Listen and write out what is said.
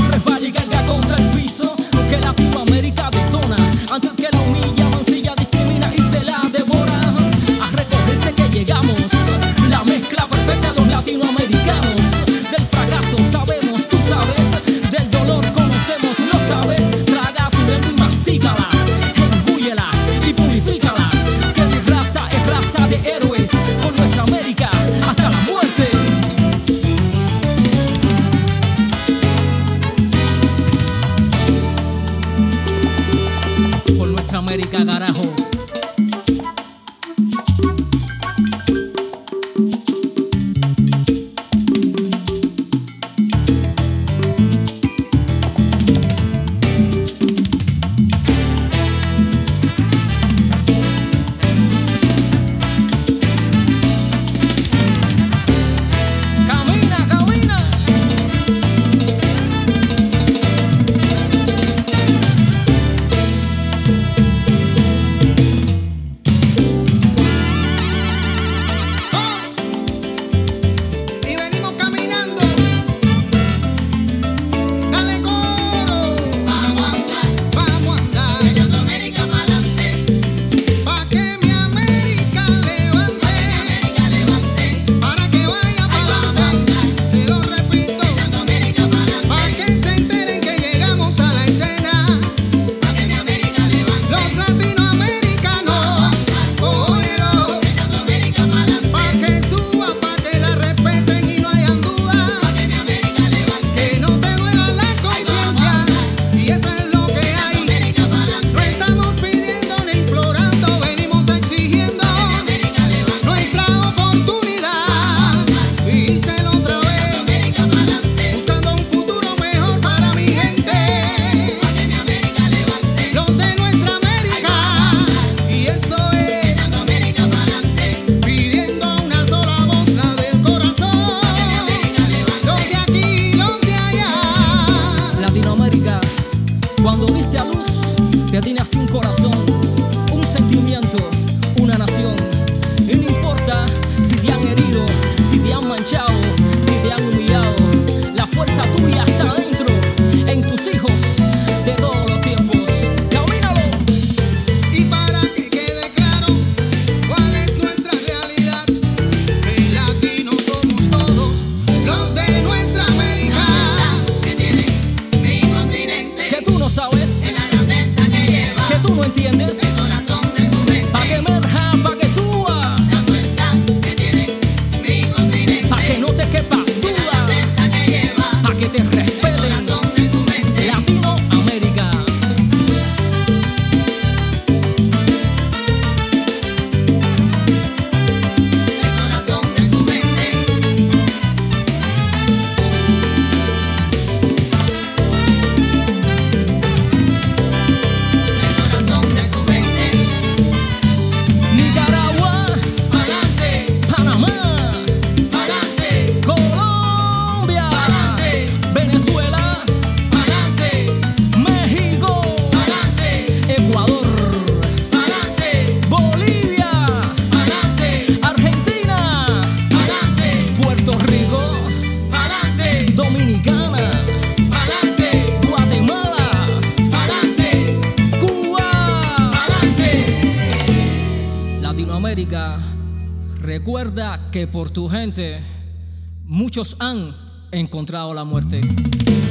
resbala y caiga contra el piso. Que Latinoamérica detona ante el que la humilla, mancilla, discrimina y se la devora. A recogerse que llegamos, la mezcla perfecta de los latinoamericanos. Del fracaso sabemos, tú sabes, del dolor conocemos, lo sabes. Traga tu lengua y mastícala, engúyela y purifícala. Que mi raza es raza de héroes, por nuestra América hasta la muerte. Por nuestra América, carajo. Cuando diste a luz, te tiene así un corazón, un sentimiento, una nación. Y no importa si te han herido, si te han manchado, si te han humillado, la fuerza tuya está dentro, en tus hijos de todos los tiempos. ¡Camínalo! Y para que quede claro cuál es nuestra realidad, que latinos somos todos los de nuestra América. Que tiene mi continente, Que tú no sabes, en la grandeza que lleva, que tú no entiendes, el corazón de su mente, pa' que emerja, pa' que suba, la fuerza que tiene mi continente, pa' que no te quepa en la duda, grandeza que lleva, pa' que te el respeten. corazón de su mente. Latinoamérica. El corazón de su mente. El corazón de su mente. Nicaragua, Pa'lante, Panamá, pa'lante, Colombia, pa'lante, Venezuela, pa'lante, México, pa'lante, Ecuador, pa'lante, Bolivia, pa'lante, Argentina, pa'lante, Puerto Rico, pa'lante, Dominicana, pa'lante, Guatemala, pa'lante, Cuba. pa'lante. Latinoamérica, recuerda que por tu gente muchos han encontrado la muerte.